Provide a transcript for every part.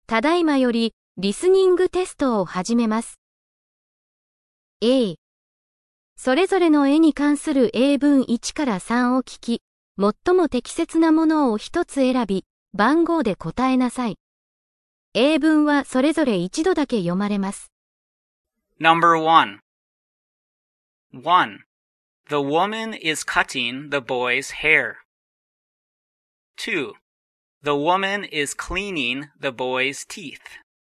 ただいまよりリスニングテストを始めます。A、それぞれの絵に関する英文1から3を聞き、最も適切なものを一つ選び、番号で答えなさい。英文はそれぞれ一度だけ読まれます。 Number 1. 1. The woman is cutting the boy's hair. 2. The woman is cleaning the boy's teeth.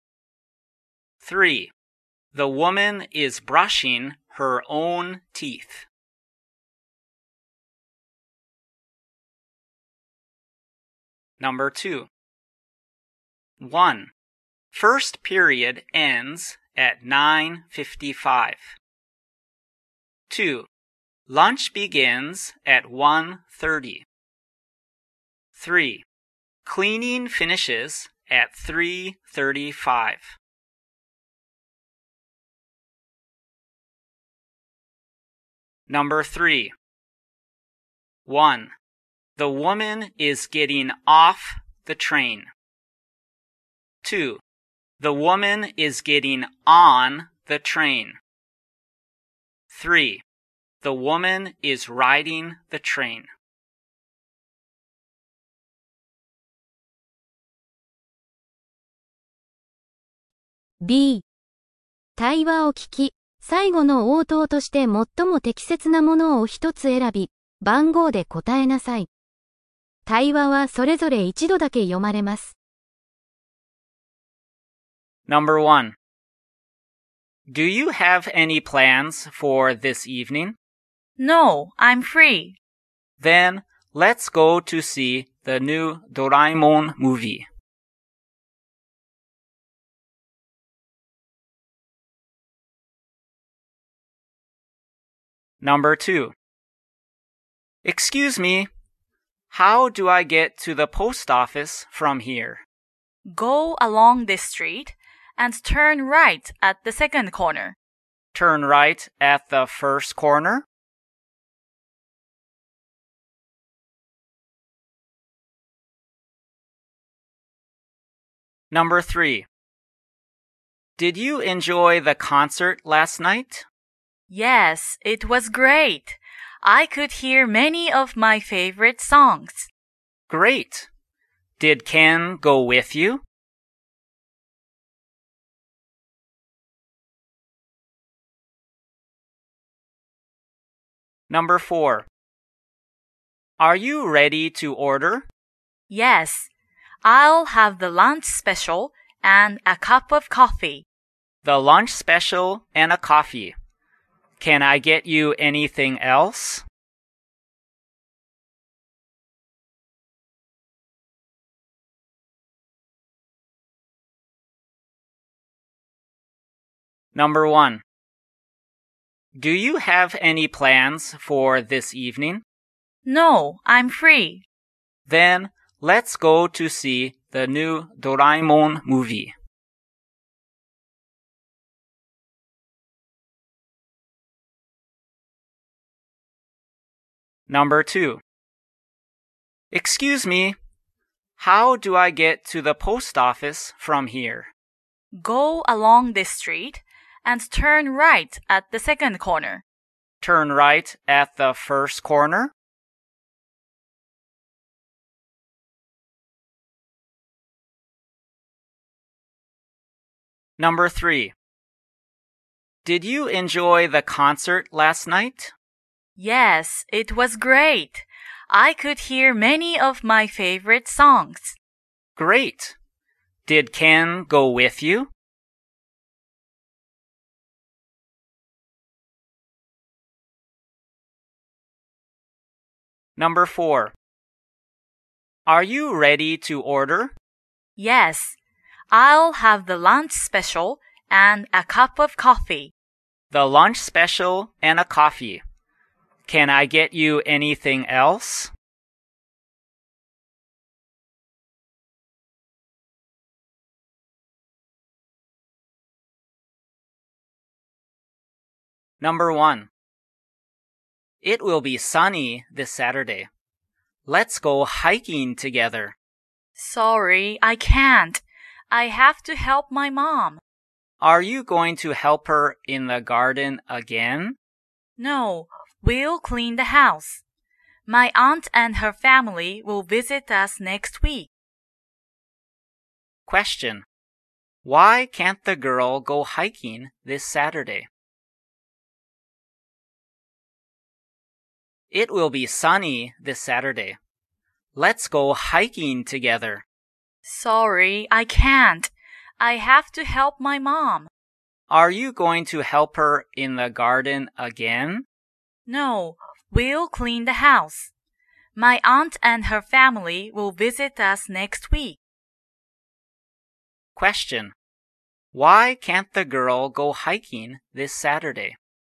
3. The woman is brushing her own teeth. Number 2. 1. First period ends at 9:55. 2. Lunch begins at 1:30. 3. Cleaning finishes at 3:35. Number 3. 1. The woman is getting off the train. 2. The woman is getting on the train. 3. The woman is riding the train. B、対話を聞き、最後の応答として最も適切なものを一つ選び、番号で答えなさい。対話はそれぞれ一度だけ読まれます。 Number 1. Do you have any plans for this evening? No, I'm free. Then let's go to see the new Doraemon movie. Number 2. Excuse me, how do I get to the post office from here? Go along this street and turn right at the second corner. Turn right at the first corner? Number 3. Did you enjoy the concert last night? Yes, it was great. I could hear many of my favorite songs. Great. Did Ken go with you? Number 4. Are you ready to order? Yes, I'll have the lunch special and a cup of coffee. The lunch special and a coffee. Can I get you anything else? Number 1. Do you have any plans for this evening? No, I'm free. Then let's go to see the new Doraemon movie. Number 2. Excuse me, how do I get to the post office from here? Go along this street and turn right at the second corner. Turn right at the first corner? Number 3. Did you enjoy the concert last night? Yes, it was great. I could hear many of my favorite songs. Great. Did Ken go with you? Number 4. Are you ready to order? Yes, I'll have the lunch special and a cup of coffee. The lunch special and a coffee. Can I get you anything else? Number 1. It will be sunny this Saturday. Let's go hiking together. Sorry, I can't. I have to help my mom. Are you going to help her in the garden again? No, we'll clean the house. My aunt and her family will visit us next week. Question. Why can't the girl go hiking this Saturday? It will be sunny this Saturday. Let's go hiking together. Sorry, I can't. I have to help my mom. Are you going to help her in the garden again? No, we'll clean the house. My aunt and her family will visit us next week. Question. Why can't the girl go hiking this Saturday?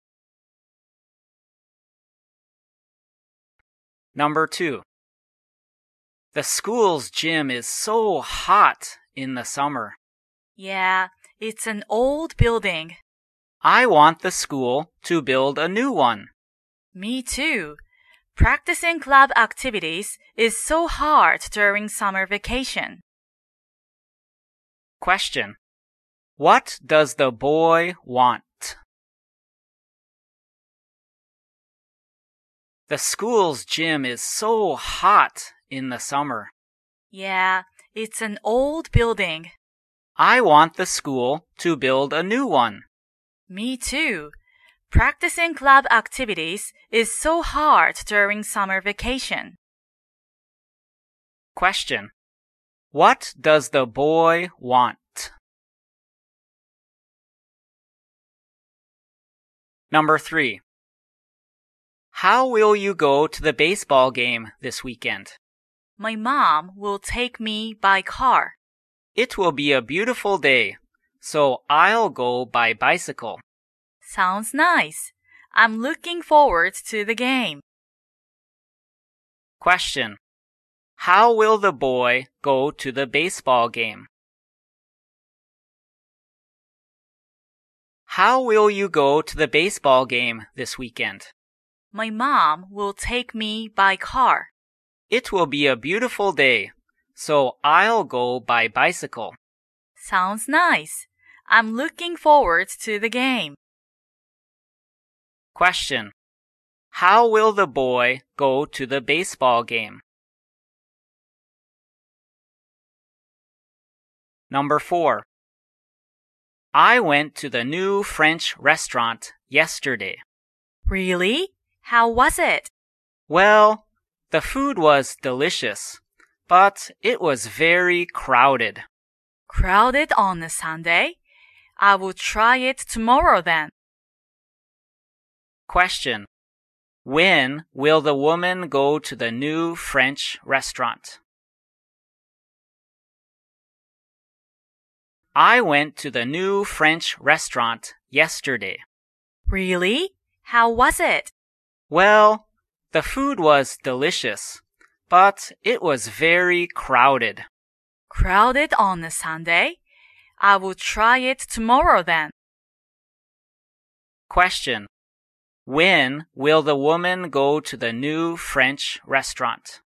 Number 2. The school's gym is so hot in the summer. Yeah, it's an old building. I want the school to build a new one. Me too. Practicing club activities is so hard during summer vacation. Question. What does the boy want? The school's gym is so hot in the summer. Yeah, it's an old building. I want the school to build a new one. Me too. Practicing club activities is so hard during summer vacation. Question. What does the boy want? Number 3. How will you go to the baseball game this weekend? My mom will take me by car. It will be a beautiful day, so I'll go by bicycle. Sounds nice. I'm looking forward to the game. Question. How will the boy go to the baseball game? How will you go to the baseball game this weekend? My mom will take me by car. It will be a beautiful day, so I'll go by bicycle. Sounds nice. I'm looking forward to the game. Question. How will the boy go to the baseball game? Number 4. I went to the new French restaurant yesterday. Really? How was it? Well, the food was delicious, but it was very crowded. Crowded on a Sunday? I will try it tomorrow then. Question. When will the woman go to the new French restaurant? I went to the new French restaurant yesterday. Really? How was it? Well, the food was delicious, but it was very crowded. Crowded on a Sunday? I will try it tomorrow then. Question. When will the woman go to the new French restaurant?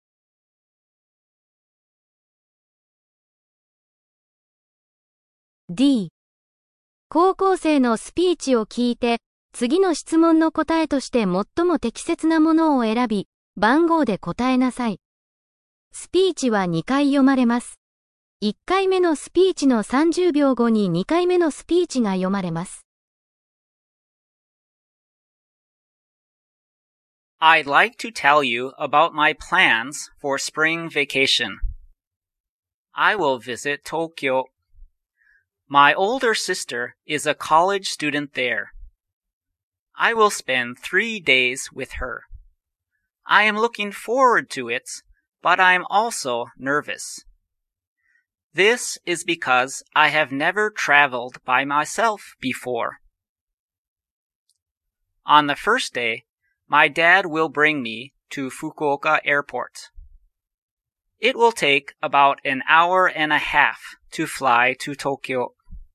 D. 高校生のスピーチを聞いて、次の質問の答えとして最も適切なものを選び、番号で答えなさい。スピーチは2回読まれます。1回目のスピーチの30秒後に2回目のスピーチが読まれます。 I'd like to tell you about my plans for spring vacation. I will visit Tokyo. My older sister is a college student there. I will spend 3 days with her. I am looking forward to it, but I'm also nervous. This is because I have never traveled by myself before. On the first day, my dad will bring me to Fukuoka Airport. It will take about an hour and a half to fly to Tokyo.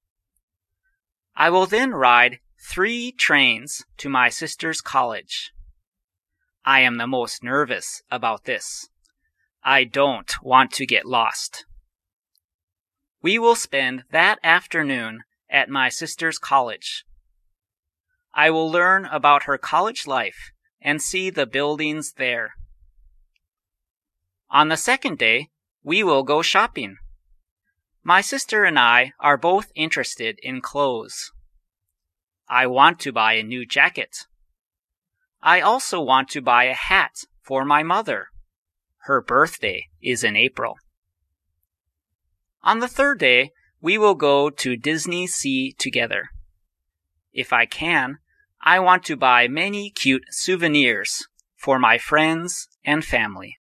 I will then ride 3 trains to my sister's college. I am the most nervous about this. I don't want to get lost. We will spend that afternoon at my sister's college. I will learn about her college life and see the buildings there. On the second day, we will go shopping. My sister and I are both interested in clothes. I want to buy a new jacket. I also want to buy a hat for my mother. Her birthday is in April. On the third day, we will go to Disney Sea together. If I can, I want to buy many cute souvenirs for my friends and family.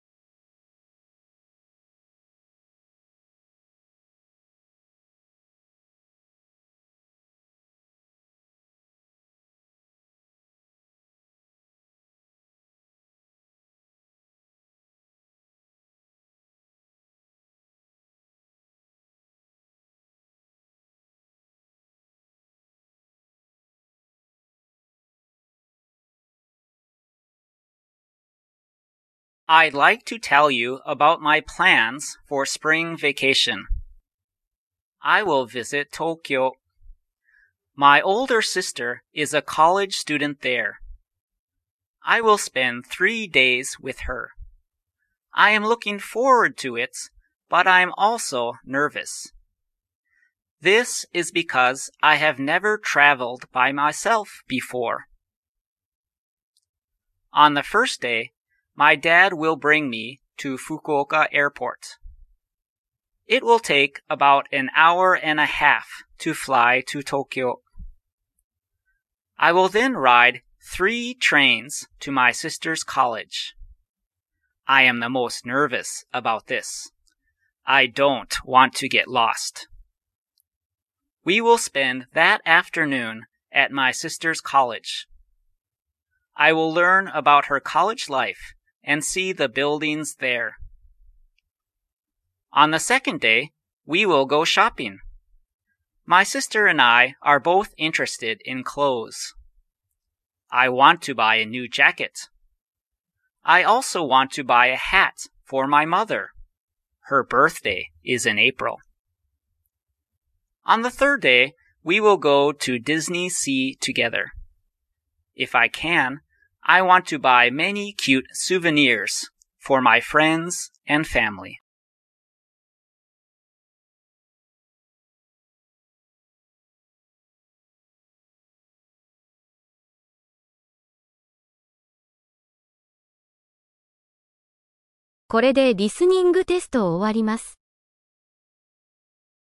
I'd like to tell you about my plans for spring vacation. I will visit Tokyo. My older sister is a college student there. I will spend 3 days with her. I am looking forward to it, but I am also nervous. This is because I have never traveled by myself before. On the first day, my dad will bring me to Fukuoka Airport. It will take about an hour and a half to fly to Tokyo. I will then ride 3 trains to my sister's college. I am the most nervous about this. I don't want to get lost. We will spend that afternoon at my sister's college. I will learn about her college life and see the buildings there. On the second day, we will go shopping. My sister and I are both interested in clothes. I want to buy a new jacket. I also want to buy a hat for my mother. Her birthday is in April. On the third day, we will go to Disney Sea together. If I can, I want to buy many cute souvenirs for my friends and family. これでリスニングテストを終わります。